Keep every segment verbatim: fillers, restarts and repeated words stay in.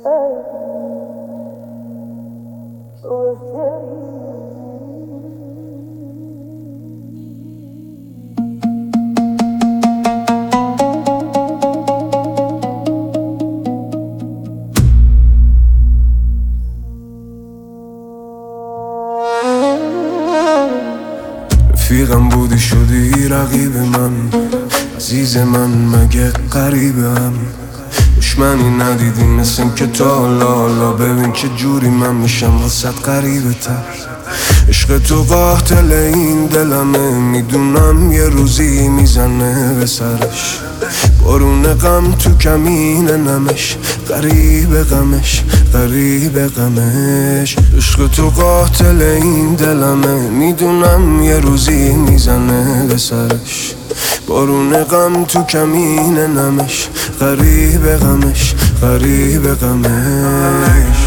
رفیقم بودی شدی رقیب من، عزیز من مگه قریبم. دشمنی ندیدی مثل این که تا لالا، ببین چه جوری من میشم واسه قریبه تر. عشق تو قاتل این دلمه، میدونم یه روزی میزنه به سرش. بارون غم تو کمین نمش، غریب غمش غریب غمش. عشق تو قاتل این دلمه، میدونم یه روزی میزنه به سرش. بارون غم تو کمین نمش، غریب غمش غریب غمش.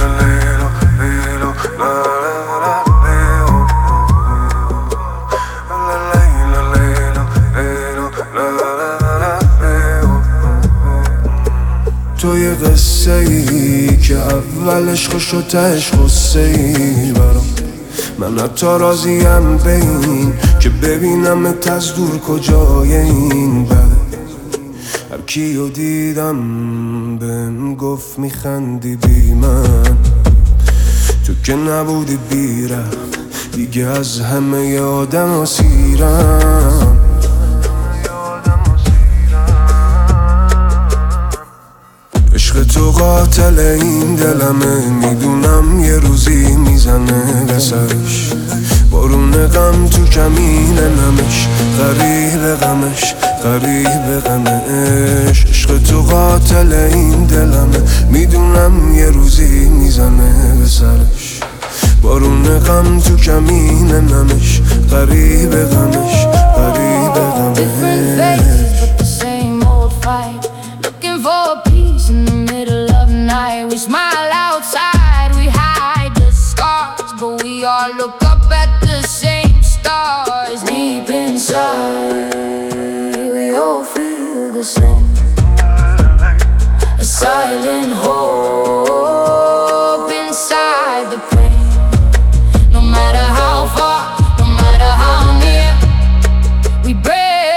تو یه قصه ای که اولش خوش و تهش غصه ای برام. من حتی راضیم به این که ببینمت از دور کجای این بده. هر کیو دیدم بهم گفت میخندی بی من، تو که نبودی بیرم دیگه از همه آدم اسیرم. عشق تو قاتل این دلمه، میدونم یه روزی میزنه به سرش. بارون غم تو کمین نمش، غریب غمش غریب غمش. عشق تو قاتل این دلمه، میدونم یه روزی میزنه به سرش. بارون غم تو کمین نمش، غریب غمش غریب غمش. In the middle of the night, we smile outside, we hide the scars, but we all look up at the same stars. Deep inside, we all feel the same. A silent hope inside the pain. No matter how far, no matter how near, we break.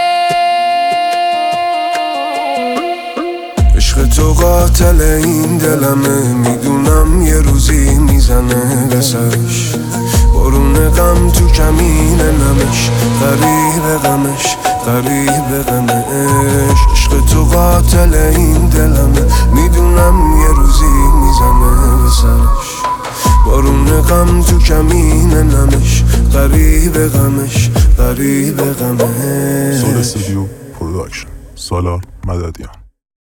عشق تو قاتل این دلمه، میدونم یه روزی میزنه به سرش. بارون غم تو کمین نمش، غریب غمش غریب غمش. عشق تو قاتل این دلمه، میدونم یه روزی میزنه به سرش. بارون غم تو کمین نمش، غریب غمش غریب غمش. سول استودیو پروداکشن، سالار مددیان.